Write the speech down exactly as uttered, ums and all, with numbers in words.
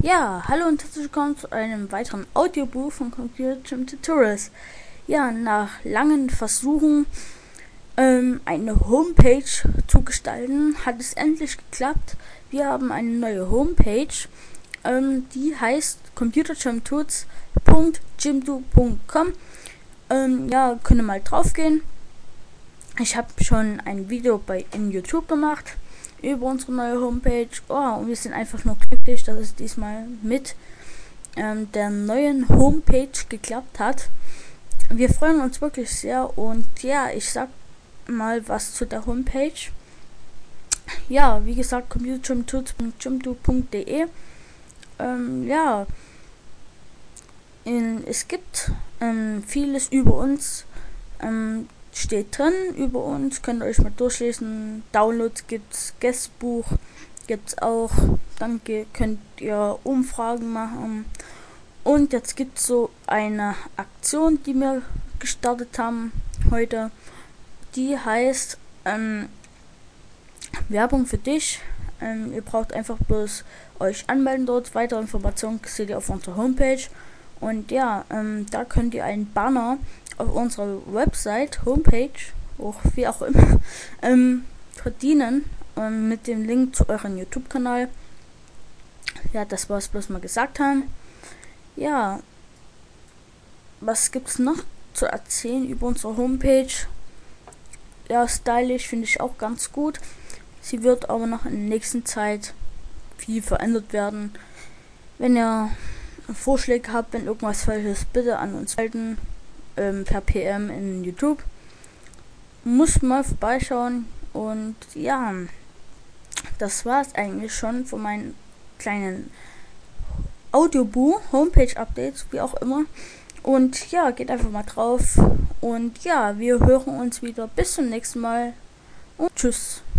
Ja, hallo und herzlich willkommen zu einem weiteren Audiobuch von Computer Gym Tutorials. Ja, nach langen Versuchen, ähm, eine Homepage zu gestalten, hat es endlich geklappt. Wir haben eine neue Homepage, ähm, die heißt computer gym tuts punkt gymdo punkt com. Ähm, ja, könnt ihr mal drauf gehen. Ich habe schon ein Video bei in YouTube gemacht über unsere neue Homepage. Oh, und wir sind einfach nur glücklich, dass es diesmal mit ähm, der neuen Homepage geklappt hat. Wir freuen uns wirklich sehr und ja, ich sag mal was zu der Homepage. Ja, wie gesagt, computer gym tuts punkt gymdo punkt de. Ähm, ja, in, es gibt ähm, vieles über uns. Ähm, steht drin über uns, könnt ihr euch mal durchlesen. Downloads gibt's, Guestbuch gibt's auch. Dann könnt ihr Umfragen machen. Und jetzt gibt's so eine Aktion, die wir gestartet haben heute. Die heißt ähm, Werbung für dich. Ähm, ihr braucht einfach bloß euch anmelden dort. Weitere Informationen seht ihr auf unserer Homepage. Und ja, ähm, da könnt ihr einen Banner auf unserer Website, Homepage, auch wie auch immer, ähm, verdienen ähm, mit dem Link zu eurem YouTube-Kanal. Ja, das war's bloß mal gesagt haben. Ja, was gibt's noch zu erzählen über unsere Homepage? Ja, stylisch finde ich auch ganz gut. Sie wird aber noch in der nächsten Zeit viel verändert werden. Wenn ihr Vorschläge habt, wenn irgendwas falsch ist, bitte an uns melden. Ähm, per P M in YouTube. Muss mal vorbeischauen. Und ja, das war es eigentlich schon von meinen kleinen Audiobuch, Homepage-Updates, wie auch immer. Und ja, geht einfach mal drauf. Und ja, wir hören uns wieder. Bis zum nächsten Mal. Und tschüss.